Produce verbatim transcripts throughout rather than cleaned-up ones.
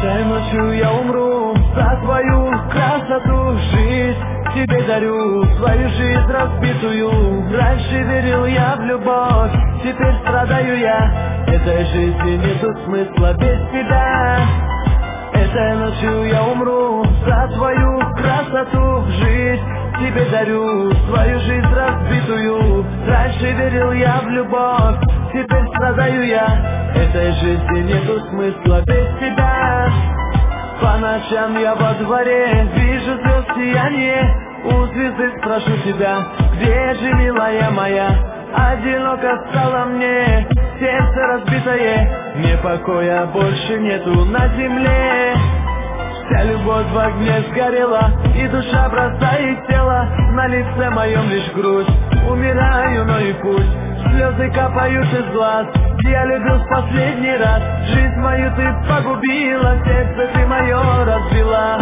Этой ночью я умру за твою красоту. Жизнь тебе дарю, свою жизнь разбитую. Раньше верил я в любовь, теперь страдаю я. Этой жизни нету смысла без тебя. Этой ночью я умру за твою красоту. Жизнь тебе дарю, свою жизнь разбитую. Раньше верил я в любовь, теперь страдаю я. Этой жизни нету смысла без тебя. По ночам я во дворе вижу звезд сияние. У звезды спрошу тебя, где же, милая моя? Одиноко стало мне, сердце разбитое, мне покоя больше нету на земле. Вся любовь в огне сгорела, и душа бросает тело. На лице моем лишь грусть, умираю, но и пусть. Слезы капают из глаз, я любил в последний раз. Жизнь мою ты погубила, сердце ты мое разбила.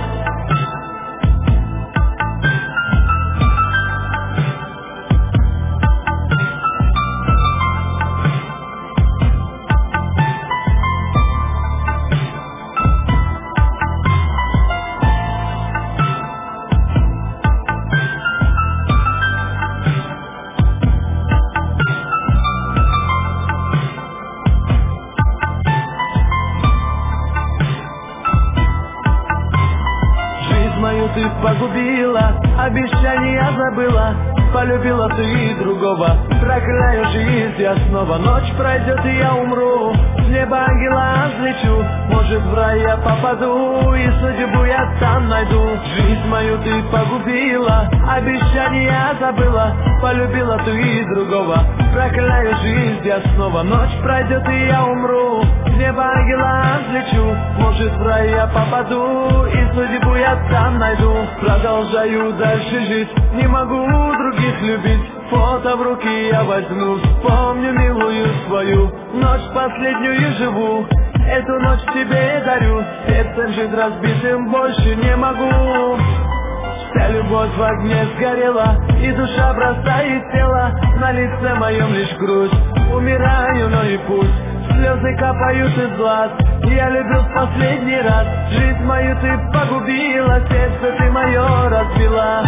Мою ты погубила, обещания забыла. Полюбила ты другого, прокляю жизнь я снова. Ночь пройдет и я умру, с неба ангела взлечу. Может в рай я попаду, и судьбу я там найду. Жизнь мою ты погубила, обещания забыла. Полюбила ты другого, прокляю жизнь я снова. Ночь пройдет и я умру, с неба ангела взлечу. Может в рай я попаду, и судьбу я там найду. Продолжаю дальше жить, не могу других любить. Фото в руки я возьму, вспомню милую свою. Ночь последнюю живу, эту ночь тебе дарю. Сердцем жить разбитым больше не могу. Вся любовь в огне сгорела, и душа бросает тело. На лице моем лишь грусть, умираю, но и пусть. Слезы капают из глаз, я любил в последний раз. Жизнь мою ты погубила, сердце ты мое разбила.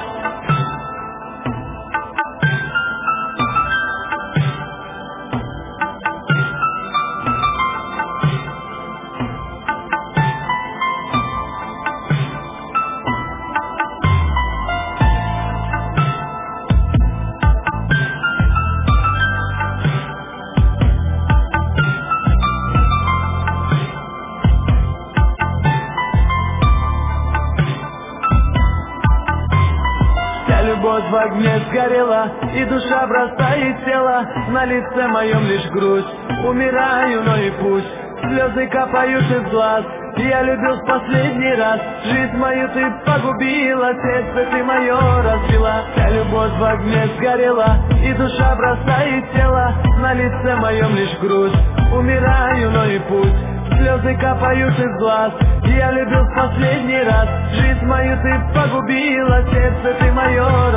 Любовь в огне сгорела, и душа бросает тело. На лице моем лишь грусть, умираю, но и пусть. Слезы капают из глаз, я любил в последний раз. Жизнь мою ты погубила, сердце ты мое разбила. Вся любовь в огне сгорела, и душа бросает тело. На лице моем лишь грусть, умираю, но и пусть. Слезы капают из глаз, я любил в последний раз. Жизнь мою ты погубила, сердце ты мое